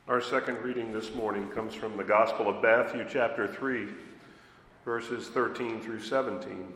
Our second reading this morning comes from the Gospel of Matthew, chapter 3, verses 13 through 17.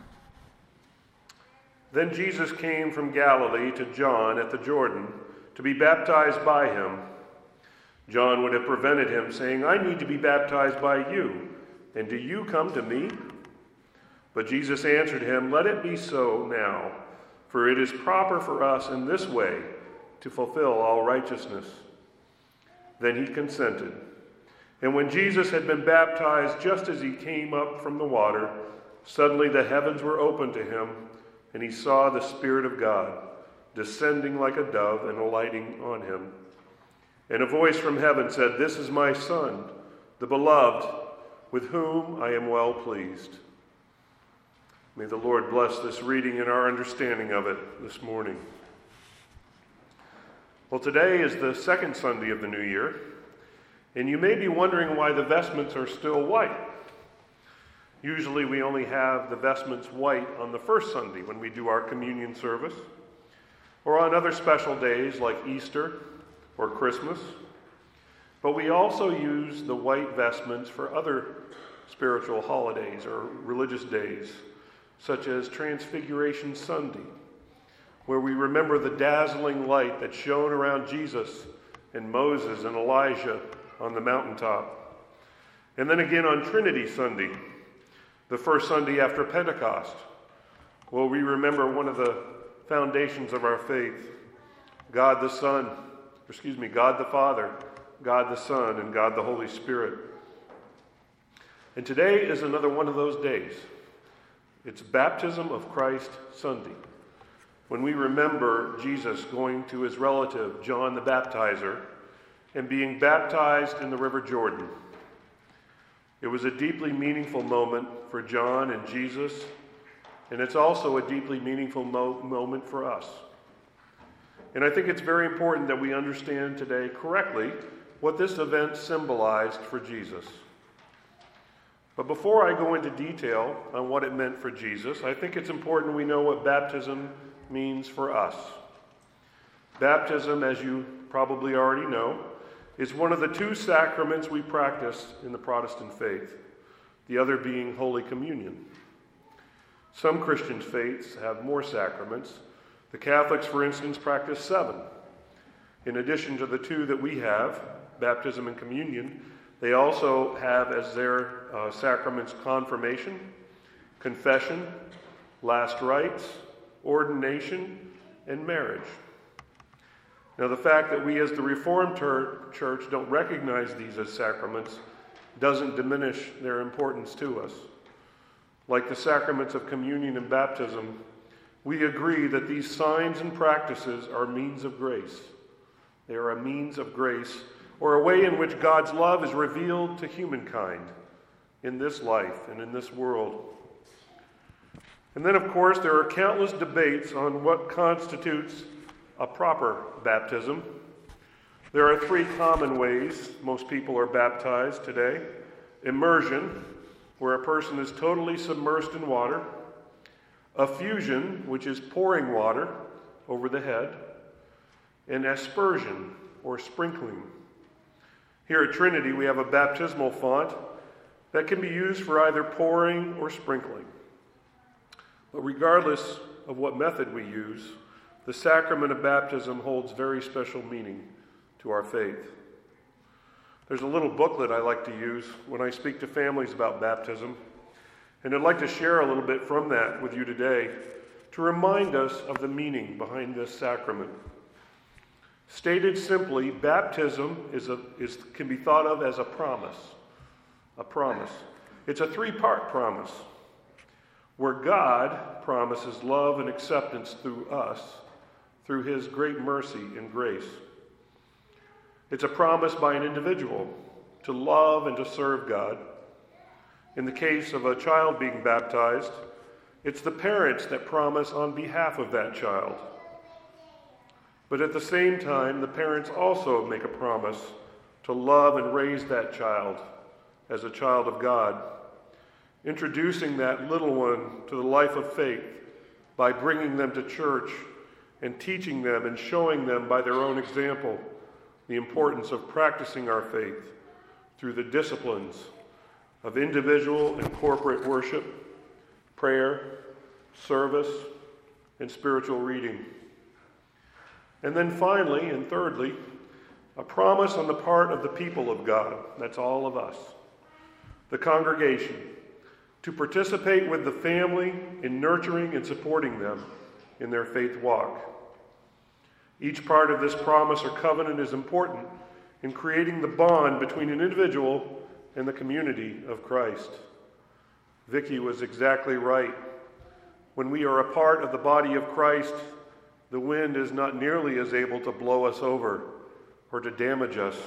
Then Jesus came from Galilee to John at the Jordan to be baptized by him. John would have prevented him, saying, "I need to be baptized by you, and do you come to me?" But Jesus answered him, "Let it be so now, for it is proper for us in this way to fulfill all righteousness." Then he consented. And when Jesus had been baptized, just as he came up from the water, suddenly the heavens were opened to him, and he saw the Spirit of God descending like a dove and alighting on him. And a voice from heaven said, "This is my Son, the beloved, with whom I am well pleased." May the Lord bless this reading and our understanding of it this morning. Well, today is the second Sunday of the new year, and you may be wondering why the vestments are still white. Usually we only have the vestments white on the first Sunday when we do our communion service, or on other special days like Easter or Christmas. But we also use the white vestments for other spiritual holidays or religious days, such as Transfiguration Sunday, where we remember the dazzling light that shone around Jesus and Moses and Elijah on the mountaintop. And then again on Trinity Sunday, the first Sunday after Pentecost, where we remember one of the foundations of our faith, God the Father, God the Son, and God the Holy Spirit. And today is another one of those days. It's Baptism of Christ Sunday, when we remember Jesus going to his relative, John the Baptizer, and being baptized in the River Jordan. It was a deeply meaningful moment for John and Jesus, and it's also a deeply meaningful moment for us. And I think it's very important that we understand today correctly what this event symbolized for Jesus. But before I go into detail on what it meant for Jesus, I think it's important we know what baptism means for us. Baptism, as you probably already know, is one of the two sacraments we practice in the Protestant faith, the other being Holy Communion. Some Christian faiths have more sacraments. The Catholics, for instance, practice 7. In addition to the two that we have, baptism and communion, they also have as their sacraments confirmation, confession, last rites, ordination, and marriage. Now, the fact that we as the Reformed Church don't recognize these as sacraments doesn't diminish their importance to us. Like the sacraments of communion and baptism, we agree that these signs and practices are means of grace. They are a means of grace, or a way in which God's love is revealed to humankind in this life and in this world. And then, of course, there are countless debates on what constitutes a proper baptism. There are 3 common ways most people are baptized today: immersion, where a person is totally submersed in water; effusion, which is pouring water over the head; and aspersion, or sprinkling. Here at Trinity, we have a baptismal font that can be used for either pouring or sprinkling. But regardless of what method we use, the sacrament of baptism holds very special meaning to our faith. There's a little booklet I like to use when I speak to families about baptism, and I'd like to share a little bit from that with you today to remind us of the meaning behind this sacrament. Stated simply, baptism can be thought of as a promise. A promise. It's a 3-part promise, where God promises love and acceptance through us, through his great mercy and grace. It's a promise by an individual to love and to serve God. In the case of a child being baptized, it's the parents that promise on behalf of that child. But at the same time, the parents also make a promise to love and raise that child as a child of God, introducing that little one to the life of faith by bringing them to church and teaching them and showing them by their own example the importance of practicing our faith through the disciplines of individual and corporate worship, prayer, service, and spiritual reading. And then finally, and thirdly, a promise on the part of the people of God, that's all of us, the congregation, to participate with the family in nurturing and supporting them in their faith walk. Each part of this promise or covenant is important in creating the bond between an individual and the community of Christ. Vicky was exactly right. When we are a part of the body of Christ, the wind is not nearly as able to blow us over or to damage us.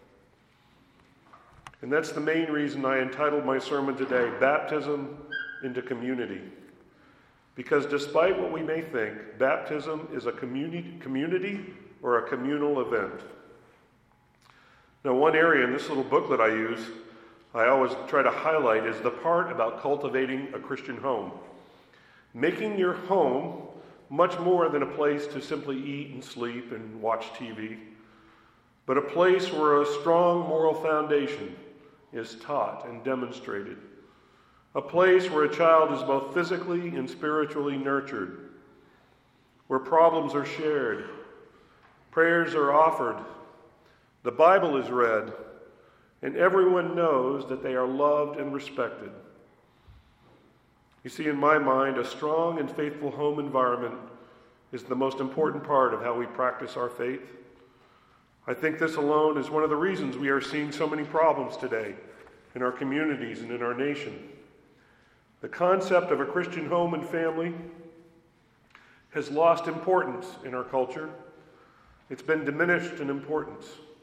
And that's the main reason I entitled my sermon today, Baptism into Community. Because despite what we may think, baptism is a community or a communal event. Now, one area in this little booklet I always try to highlight is the part about cultivating a Christian home. Making your home much more than a place to simply eat and sleep and watch TV, but a place where a strong moral foundation is taught and demonstrated. A place where a child is both physically and spiritually nurtured, where problems are shared, prayers are offered, the Bible is read, and everyone knows that they are loved and respected. You see, in my mind, a strong and faithful home environment is the most important part of how we practice our faith. I think this alone is one of the reasons we are seeing so many problems today in our communities and in our nation. The concept of a Christian home and family has lost importance in our culture. It's been diminished in importance.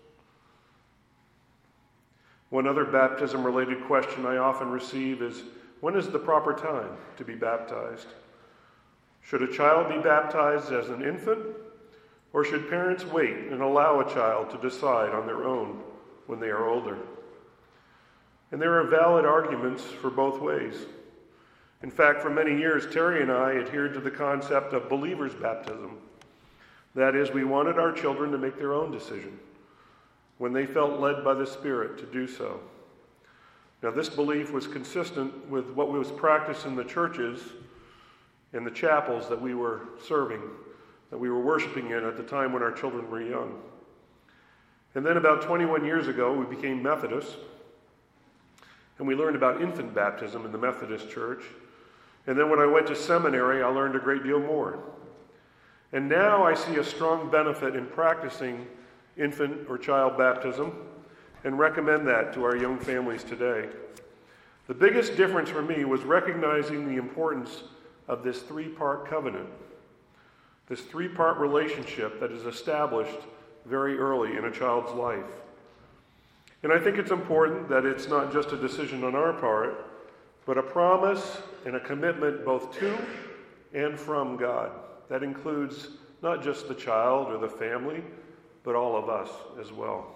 One other baptism-related question I often receive is, when is the proper time to be baptized? Should a child be baptized as an infant, or should parents wait and allow a child to decide on their own when they are older? And there are valid arguments for both ways. In fact, for many years, Terry and I adhered to the concept of believer's baptism. That is, we wanted our children to make their own decision when they felt led by the Spirit to do so. Now, this belief was consistent with what was practiced in the churches and the chapels that we were serving, that we were worshiping in at the time when our children were young. And then about 21 years ago, we became Methodists, and we learned about infant baptism in the Methodist Church. And then when I went to seminary, I learned a great deal more. And now I see a strong benefit in practicing infant or child baptism and recommend that to our young families today. The biggest difference for me was recognizing the importance of this three-part covenant, this three-part relationship that is established very early in a child's life. And I think it's important that it's not just a decision on our part, but a promise and a commitment both to and from God. That includes not just the child or the family, but all of us as well.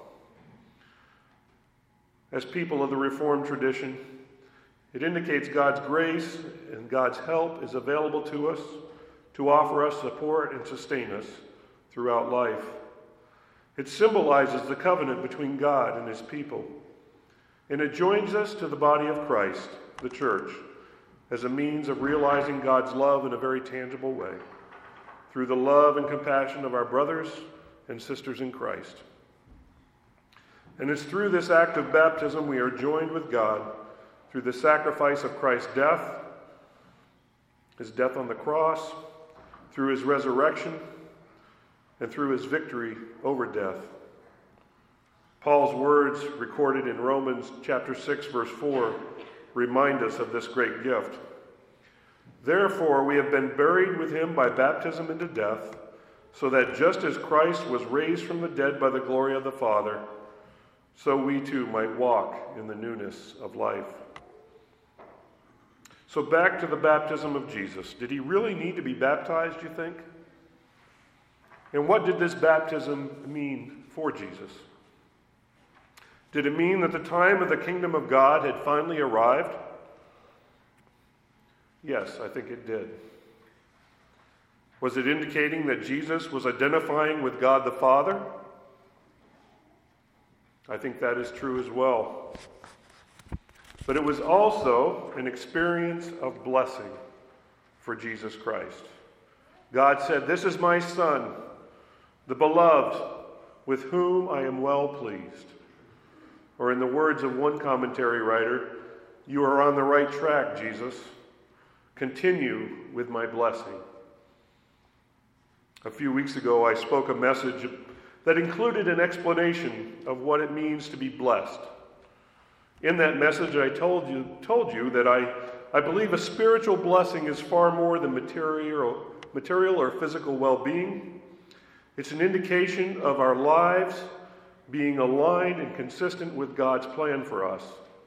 As people of the Reformed tradition, it indicates God's grace and God's help is available to us to offer us support and sustain us throughout life. It symbolizes the covenant between God and his people. And it joins us to the body of Christ, the church, as a means of realizing God's love in a very tangible way, through the love and compassion of our brothers and sisters in Christ. And it's through this act of baptism we are joined with God through the sacrifice of Christ's death, his death on the cross, through his resurrection, and through his victory over death. Paul's words recorded in Romans chapter 6, verse 4, remind us of this great gift. Therefore, we have been buried with him by baptism into death, so that just as Christ was raised from the dead by the glory of the Father, so we too might walk in the newness of life. So back to the baptism of Jesus. Did he really need to be baptized, you think? And what did this baptism mean for Jesus? Did it mean that the time of the kingdom of God had finally arrived? Yes, I think it did. Was it indicating that Jesus was identifying with God the Father? I think that is true as well. But it was also an experience of blessing for Jesus Christ. God said, "This is my Son, the beloved, with whom I am well pleased." Or in the words of one commentary writer, "You are on the right track, Jesus. Continue with my blessing." A few weeks ago, I spoke a message that included an explanation of what it means to be blessed. In that message, I told you that I believe a spiritual blessing is far more than material or physical well-being. It's an indication of our lives being aligned and consistent with God's plan for us.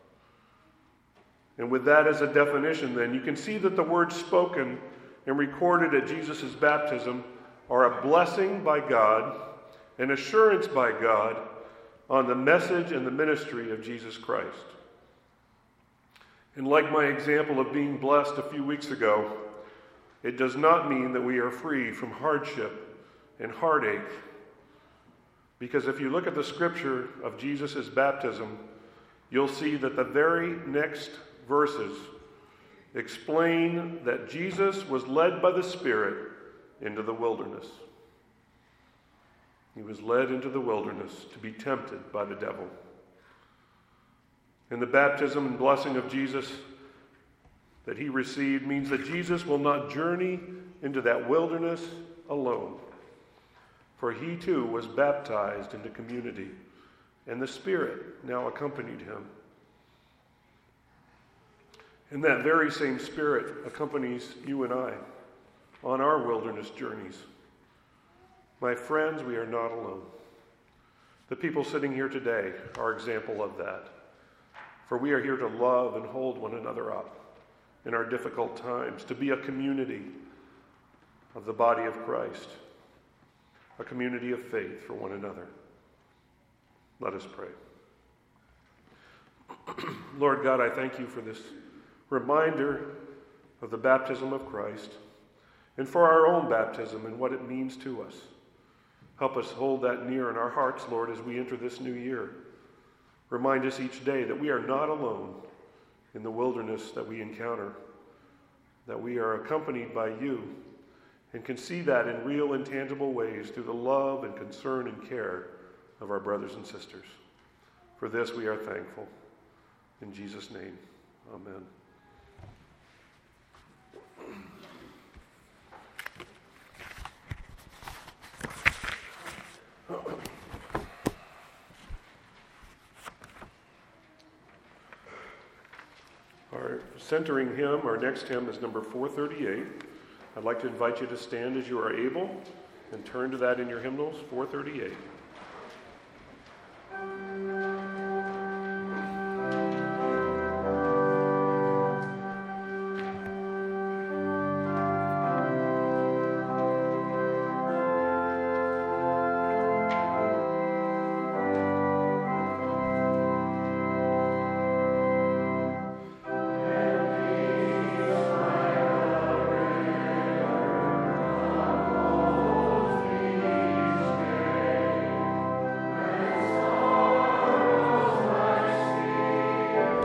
And with that as a definition, then, you can see that the words spoken and recorded at Jesus' baptism are a blessing by God, an assurance by God on the message and the ministry of Jesus Christ. And like my example of being blessed a few weeks ago, it does not mean that we are free from hardship and heartache. Because if you look at the scripture of Jesus' baptism, you'll see that the very next verses explain that Jesus was led by the Spirit into the wilderness. He was led into the wilderness to be tempted by the devil. And the baptism and blessing of Jesus that he received means that Jesus will not journey into that wilderness alone. For he too was baptized into community, and the Spirit now accompanied him. And that very same Spirit accompanies you and I on our wilderness journeys. My friends, we are not alone. The people sitting here today are example of that. For we are here to love and hold one another up in our difficult times, to be a community of the body of Christ, a community of faith for one another. Let us pray. Lord God, I thank you for this reminder of the baptism of Christ and for our own baptism and what it means to us. Help us hold that near in our hearts, Lord, as we enter this new year. Remind us each day that we are not alone in the wilderness that we encounter, that we are accompanied by you and can see that in real and tangible ways through the love and concern and care of our brothers and sisters. For this we are thankful. In Jesus' name, amen. Our centering hymn, our next hymn, is number 438. I'd like to invite you to stand as you are able and turn to that in your hymnals, 438.